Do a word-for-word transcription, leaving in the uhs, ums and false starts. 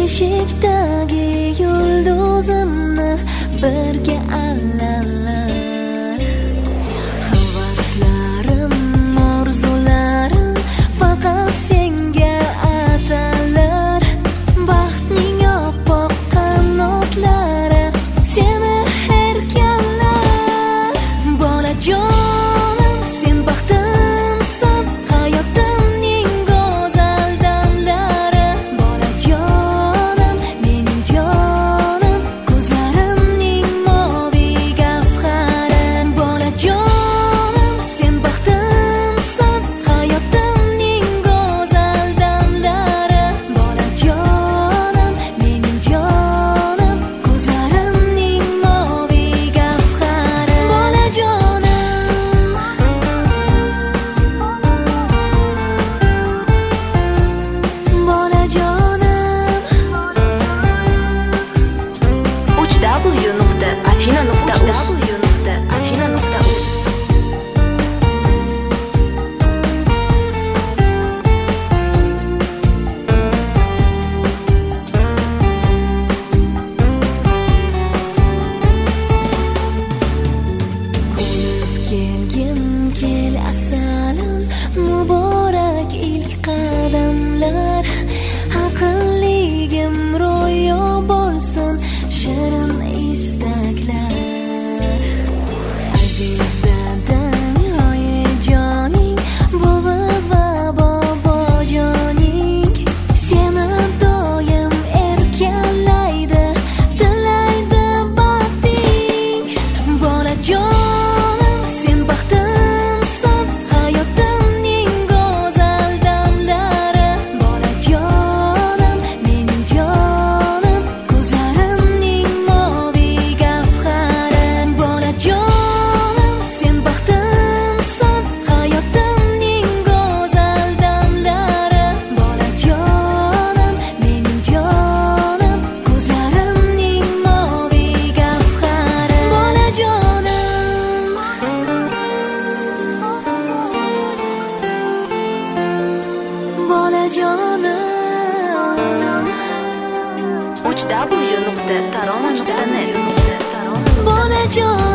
Beshikdagi yulduzimni birga allalar. Havaslarim, orzularim faqat senga atalar. Baxtning oppoq qanotlari seni erkallar. Bolajonim, sen baxtimsan, hayotimning go'zal damlari. Bolajonim, mening jonim, ko'zlarimning moviy gavhari. Bolajonim, sen baxtimsan, hayotimning go'zal damlari. Bolajonim, mening jonim, ko'zlarimning moviy gavhari. Bolajonim, bolajonim. uch w nuqta afina nuqta uz afina nuqta uz Qo'nib kelgin, kel asalim, muborak ilk qadamlar. Aqlligim ro'yo bo'lsin, shirin istaklar. Aziz dadang, oyijoning, buvi va bobojoning seni doim erkalaydi, tilaydi baxting. Bolajonim, sen baxtimsan, hayotimning go'zal damlari. Bolajonim, mening jonim, ko'zlarimning moviy gavhari. Bolajonim, sen baxtimsan, hayotimning go'zal damlari. Bolajonim, mening jonim, ko'zlarimning moviy gavhari. Bolajonim, bolajonim, uch w nuqta tarona nuqta net bolajonim.